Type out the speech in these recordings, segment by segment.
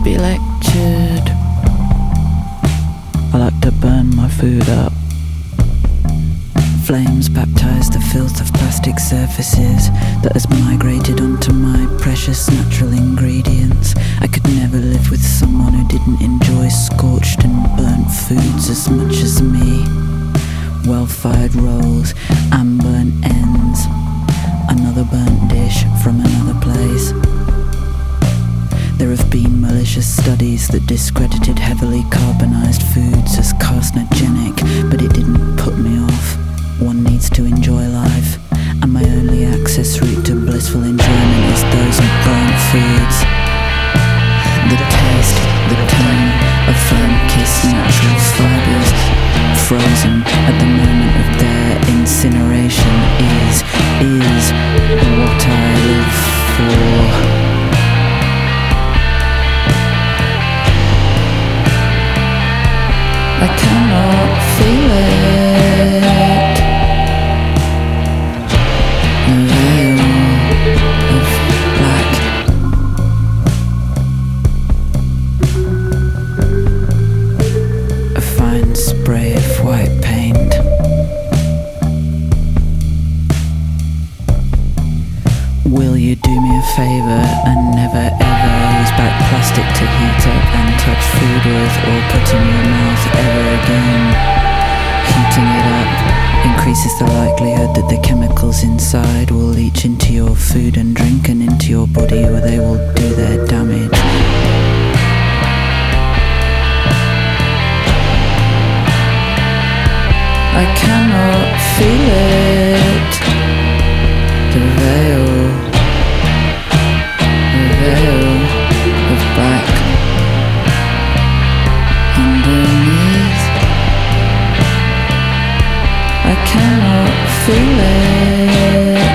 be lectured. I like to burn my food up. Flames baptize the filth of plastic surfaces that has migrated onto my precious natural ingredients. I could never live with someone who didn't enjoy scorched and burnt foods as much as me. Well-fired rolls, unburnt ends, another burnt dish from another place. There have been malicious studies that discredited heavily carbonized foods as carcinogenic, but it didn't put me off. One needs to enjoy life, and my only access route to blissful enjoyment is those burnt foods. The taste, the tone of flame-kissed natural fibers, frozen at the moment of their incineration, is what I live for. I cannot feel it. A veil of black. A fine spray of white paint. Will you do me a favour and never ever use back plastic to heat up and touch food with or put in your mouth ever again? Heating it up increases the likelihood that the chemicals inside will leach into your food and drink and into your body, where they will do their damage. I cannot feel it. The veil of black underneath. I cannot feel it.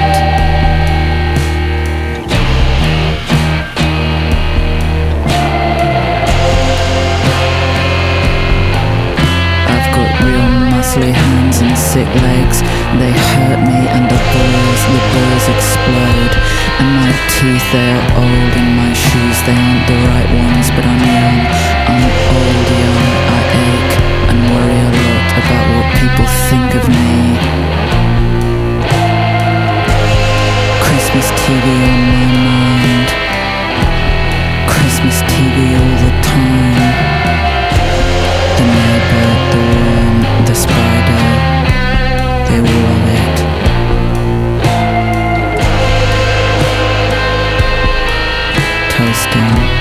I've got real muscly hands and sick legs. They hurt me under burrs, the burrs explode. And my teeth, they are old, and my shoes, they aren't the right ones. But I'm young, I'm old, young. I ache and worry a lot about what people think of me. Christmas TV on my mind. Christmas TV all the time. The neighbour, the worm, the spider, they all love it. Toasting.